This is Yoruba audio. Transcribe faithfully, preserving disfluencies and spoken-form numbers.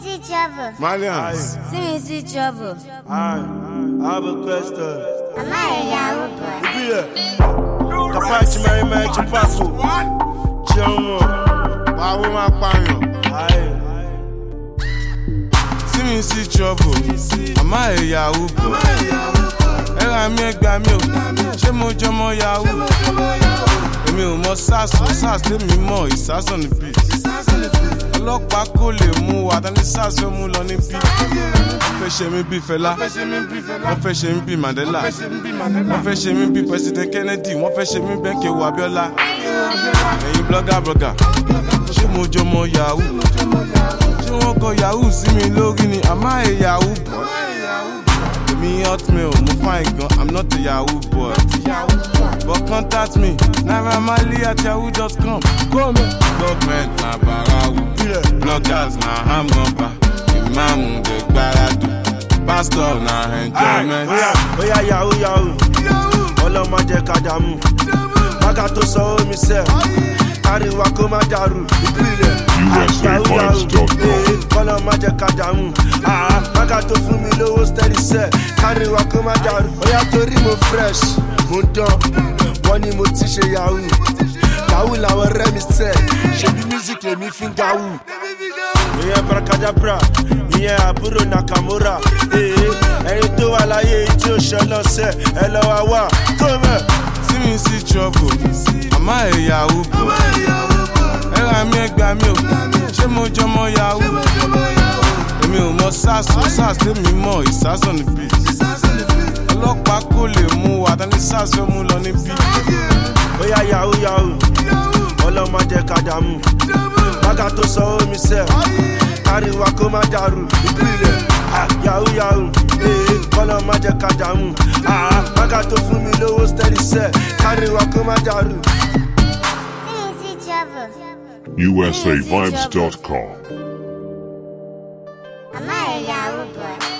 see trouble. Malians. See me see trouble. I, I have a question. Am I a Yahoo boy? Ibile. Kapachi Mary Mary Chupasu. Chiamo. Bawo ma panyo. Aye. See me see trouble. Am I a Yahoo boy? Era mi egba mi o. Ṣé mo jọmọ Yahoo? Èmi ò mọ sars o, sars tèmi mọ̀, ìsars on the beat. Ọlọ́pàá kò lè mú wa, tani sars fẹ́ mú lọ ní bí. Wọ́n fẹ́ ṣe mí bí Fẹlá, wọ́n fẹ́ ṣe mí bí Mandela, wọ́n fẹ́ ṣe mí bí President Kennedy, wọ́n fẹ́ ṣe mí bẹ́ẹ̀ Kéwu Abíọ́lá. Ẹ̀yin blogger blogger, ṣé mo jọmọ Yahoo? Ṣé wọ́n kọ Yahoo sí mi lórí ni? Am I a Yahoo boy? Me hotmail, mo fine gun, I'm not a Yahoo boy. But contact me, naira marley at yahoo dot com. Come on. Government na barawu, bloggers na hamgamba, imam de gbaradu, pastor na enjoyment. Oya Yahoo Yahoo, Ọlọ́mọ jẹ́ ká dààmú, bàgà tó sọ omi sẹ́, káríwá kó má dàrú, ìpìlẹ̀. Yahoo Yahoo, Ọlọ́mọ jẹ́ ká dààmú, bàgà tó fún mi lówó steady sẹ́, káríwá kó má dàrú. Oya torí mo fresh, mo dán, wọ́n ní mo ti ṣe Yahoo. Yahoo làwọn ọ̀rẹ́ mi sẹ́, ṣebí music lèmi fi ń gawú. Ìyẹn Brakadabra, ìyẹn àbúrò Nakamura. Ẹni tó wà láyé tí ó ṣe lọ́sẹ̀, ẹ lọ wá wá. See me see trouble, am I a Yahoo boy? Ẹ̀rọ mi ẹgbàá mi o, ṣé mo jọmọ Yahoo? Èmi ò mọ sars o, sars tèmi mọ̀, ìsars on the beat. Ọlọ́pàá kò lè mú wa, tani sars fẹ́ mú lọ ní bí. Oya Yahoo Yahoo, Ọlọ́mọ jẹ́ ká dààmú, bàgà tó sọ omi sẹ́, káríwá kó má dàrú, ìpìlẹ̀. Yahoo Yahoo, Ọlọ́mọ jẹ́ ká dààmú, bàgà tó fún mi lówó steady sẹ́, káríwá kó má dàrú. See me see trouble. U S A Vibes dot com. Am I a Yahoo boy?